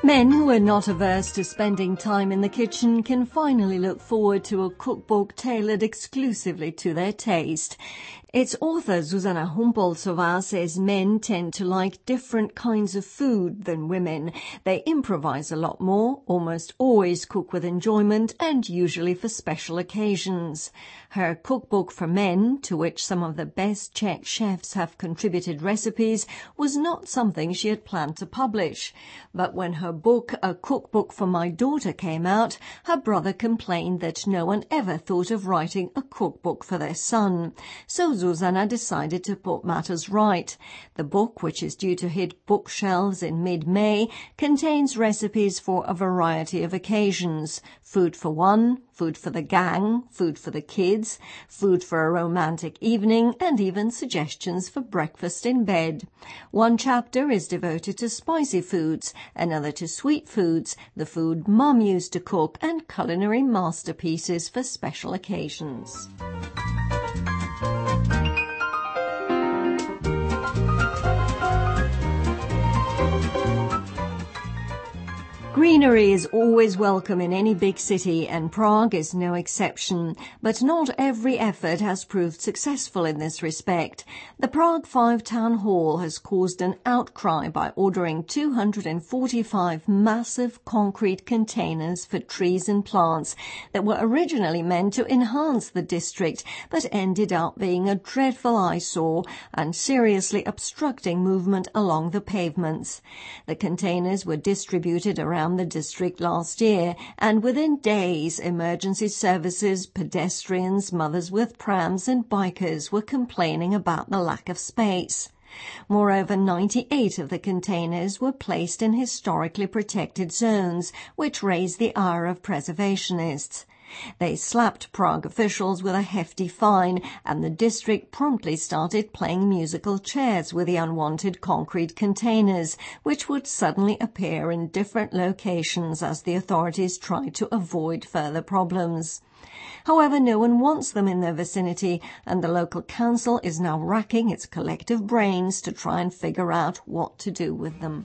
Men who are not averse to spending time in the kitchen can finally look forward to a cookbook tailored exclusively to their taste. Its author, Zuzana Humpolzová, says men tend to like different kinds of food than women. They improvise a lot more, almost always cook with enjoyment, and usually for special occasions. Her cookbook for men, to which some of the best Czech chefs have contributed recipes, was not something she had planned to publish. But when her book, A Cookbook for My Daughter, came out, her brother complained that no one ever thought of writing a cookbook for their son. So Zuzana decided to put matters right. The book, which is due to hit bookshelves in mid-May, contains recipes for a variety of occasions. Food for one, food for the gang, food for the kids, food for a romantic evening, and even suggestions for breakfast in bed. One chapter is devoted to spicy foods, another to sweet foods, the food Mum used to cook, and culinary masterpieces for special occasions. Greenery is always welcome in any big city, and Prague is no exception. But not every effort has proved successful in this respect. The Prague 5 Town Hall has caused an outcry by ordering 245 massive concrete containers for trees and plants that were originally meant to enhance the district, but ended up being a dreadful eyesore and seriously obstructing movement along the pavements. The containers were distributed around the district last year, and within days emergency services, pedestrians, mothers with prams and bikers were complaining about the lack of space. Moreover, 98 of the containers were placed in historically protected zones, which raised the ire of preservationists. They slapped Prague officials with a hefty fine, and the district promptly started playing musical chairs with the unwanted concrete containers, which would suddenly appear in different locations as the authorities tried to avoid further problems. However, no one wants them in their vicinity, and the local council is now racking its collective brains to try and figure out what to do with them.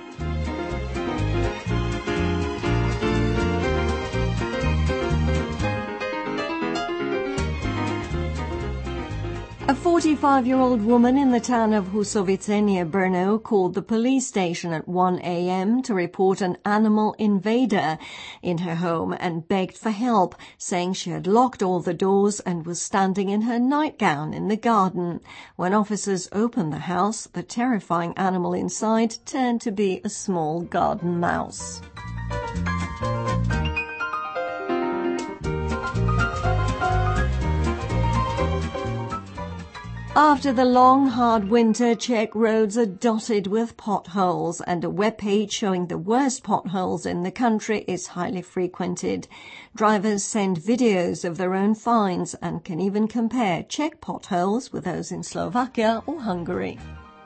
A 45-year-old woman in the town of Husovice near Brno called the police station at 1 a.m. to report an animal invader in her home and begged for help, saying she had locked all the doors and was standing in her nightgown in the garden. When officers opened the house, the terrifying animal inside turned to be a small garden mouse. After the long, hard winter, Czech roads are dotted with potholes, and a webpage showing the worst potholes in the country is highly frequented. Drivers send videos of their own finds and can even compare Czech potholes with those in Slovakia or Hungary.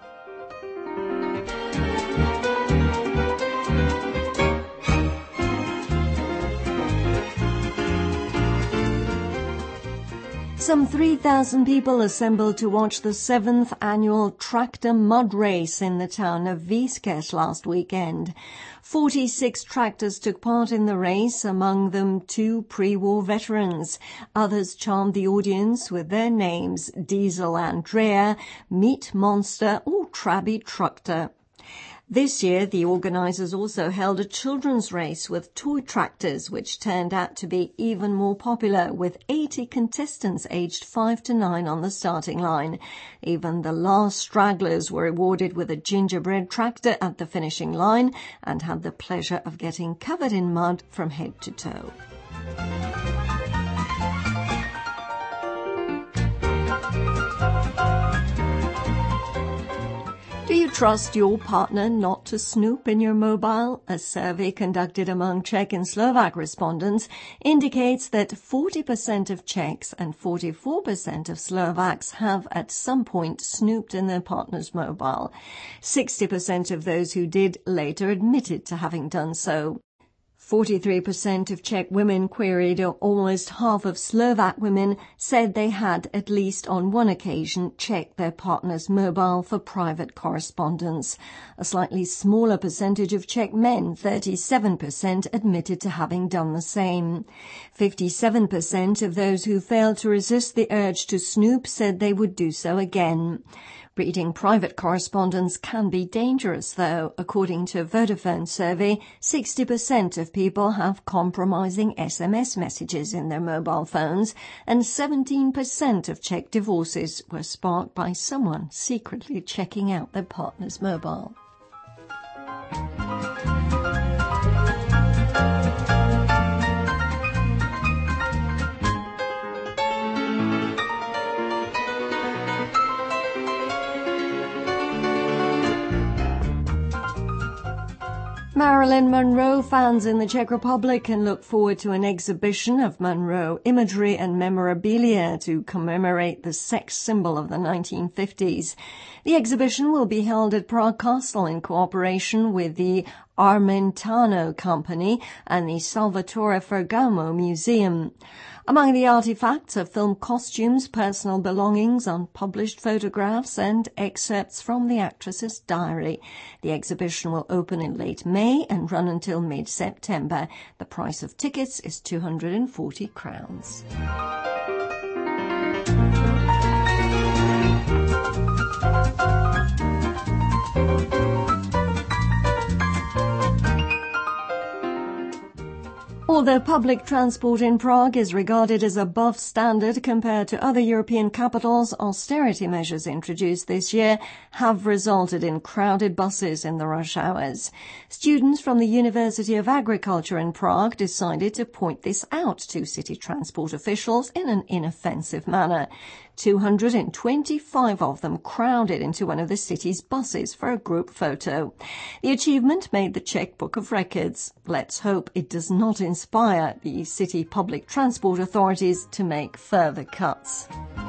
Some 3,000 people assembled to watch the 7th annual tractor mud race in the town of Výskeř last weekend. 46 tractors took part in the race, among them 2 pre-war veterans. Others charmed the audience with their names Diesel Andrea, Meat Monster or Trabi Truckter. This year, the organisers also held a children's race with toy tractors, which turned out to be even more popular, with 80 contestants aged 5 to 9 on the starting line. Even the last stragglers were rewarded with a gingerbread tractor at the finishing line and had the pleasure of getting covered in mud from head to toe. Do you trust your partner not to snoop in your mobile? A survey conducted among Czech and Slovak respondents indicates that 40% of Czechs and 44% of Slovaks have at some point snooped in their partner's mobile. 60% of those who did later admitted to having done so. 43% of Czech women queried, or almost half of Slovak women, said they had at least on one occasion checked their partner's mobile for private correspondence. A slightly smaller percentage of Czech men, 37%, admitted to having done the same. 57% of those who failed to resist the urge to snoop said they would do so again. Reading private correspondence can be dangerous, though. According to a Vodafone survey, 60% of people have compromising SMS messages in their mobile phones, and 17% of Czech divorces were sparked by someone secretly checking out their partner's mobile. Marilyn Monroe fans in the Czech Republic can look forward to an exhibition of Monroe imagery and memorabilia to commemorate the sex symbol of the 1950s. The exhibition will be held at Prague Castle in cooperation with the Armentano Company and the Salvatore Ferragamo Museum. Among the artifacts are film costumes, personal belongings, unpublished photographs, and excerpts from the actress's diary. The exhibition will open in late May and run until mid-September. The price of tickets is 240 crowns. Although public transport in Prague is regarded as above standard compared to other European capitals, austerity measures introduced this year have resulted in crowded buses in the rush hours. Students from the University of Agriculture in Prague decided to point this out to city transport officials in an inoffensive manner. 225 of them crowded into one of the city's buses for a group photo. The achievement made the Czech Book of Records. Let's hope it does not inspire the city public transport authorities to make further cuts.